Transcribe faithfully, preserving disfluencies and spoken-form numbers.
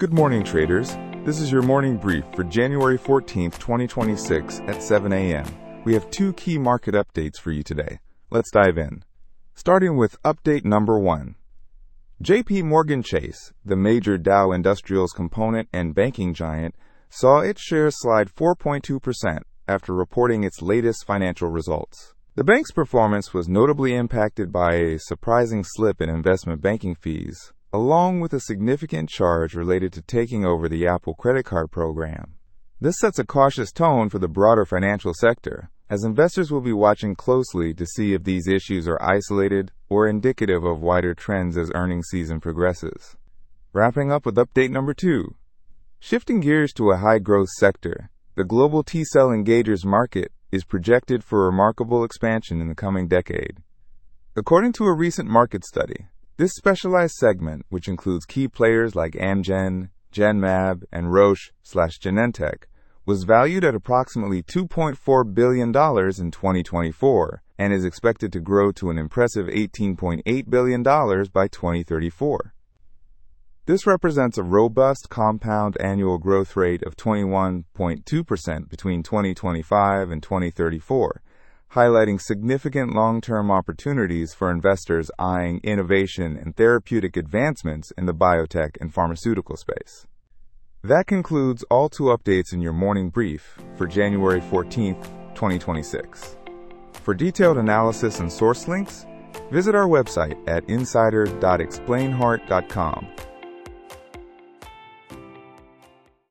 Good morning, traders. This is your morning brief for January fourteenth, twenty twenty-six at seven a m We have two key market updates for you today. Let's dive in. Starting with update number one. J P Morgan Chase, the major Dow Industrials component and banking giant, saw its shares slide four point two percent after reporting its latest financial results. The bank's performance was notably impacted by a surprising slip in investment banking fees, along with a significant charge related to taking over the Apple credit card program. This sets a cautious tone for the broader financial sector, as investors will be watching closely to see if these issues are isolated or indicative of wider trends as earnings season progresses. Wrapping up with update number two. Shifting gears to a high-growth sector, the global T-cell engagers market is projected for remarkable expansion in the coming decade. According to a recent market study, this specialized segment, which includes key players like Amgen, Genmab, and Roche slash Genentech, was valued at approximately two point four billion dollars in twenty twenty-four and is expected to grow to an impressive eighteen point eight billion dollars by twenty thirty-four. This represents a robust compound annual growth rate of twenty-one point two percent between twenty twenty-five and twenty thirty-four, highlighting significant long-term opportunities for investors eyeing innovation and therapeutic advancements in the biotech and pharmaceutical space. That concludes all two updates in your morning brief for January fourteenth, twenty twenty-six. For detailed analysis and source links, visit our website at insider dot explain heart dot com.